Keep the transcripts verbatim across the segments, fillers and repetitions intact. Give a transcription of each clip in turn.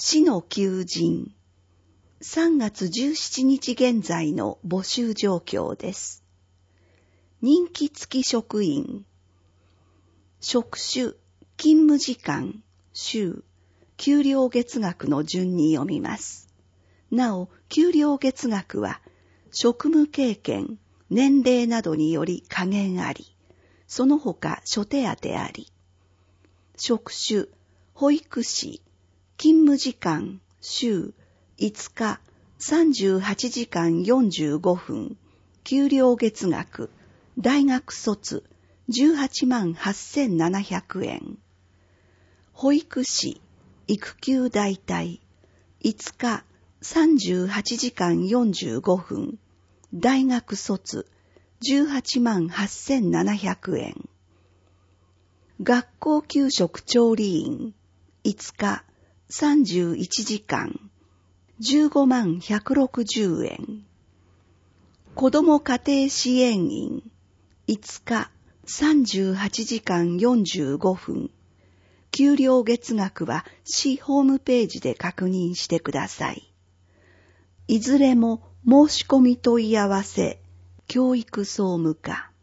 市の求人。さんがつじゅうしちにち現在の募集状況です。任期付き職員。職種、勤務時間、週、給料月額の順に読みます。なお、給料月額は、職務経験、年齢などにより加減あり、その他諸手当あり。職種、保育士、勤務時間、週、いつか、さんじゅうはちじかんよんじゅうごふん、給料月額、大学卒、じゅうはちまんはっせんななひゃくえん。保育士、育休代替、いつか、さんじゅうはちじかんよんじゅうごふん、大学卒、じゅうはちまんはっせんななひゃくえん。学校給食調理員、いつか、さんじゅういちじかん、じゅうごまんひゃくろくじゅうえん。子ども家庭支援員、いつか、さんじゅうはちじかんよんじゅうごふん。給料月額は市ホームページで確認してください。いずれも申し込み問い合わせ、教育総務課。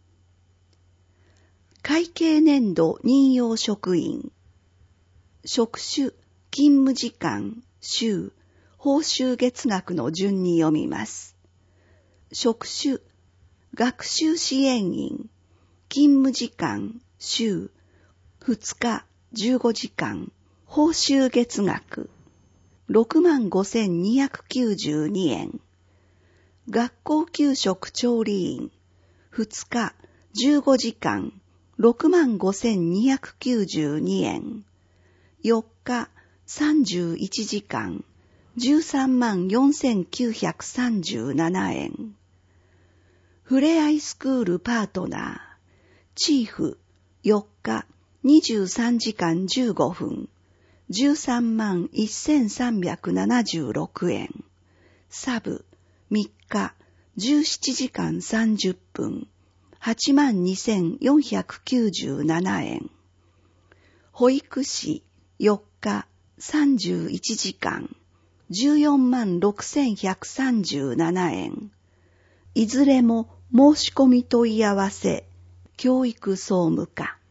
会計年度任用職員。職種、勤務時間、週、報酬月額の順に読みます。職種、学習支援員、勤務時間、週、ふつか、じゅうごじかん、報酬月額、ろくまんごせんにひゃくきゅうじゅうにえん。学校給食調理員、ふつか、じゅうごじかん、ろくまんごせんにひゃくきゅうじゅうにえん。よっか、さんじゅういちじかん、じゅうさんまんよんせんきゅうひゃくさんじゅうななえん。ふれあいスクールパートナー、チーフ、よっか、にじゅうさんじかんじゅうごふん、じゅうさんまんせんさんびゃくななじゅうろくえん。サブ、みっか、じゅうしちじかんさんじゅっぷん、はちまんにせんよんひゃくきゅうじゅうななえん。保育士、よっか、さんじゅういちじかん、じゅうよんまんろくせんひゃくさんじゅうななえん。いずれも申し込み問い合わせ、教育総務課。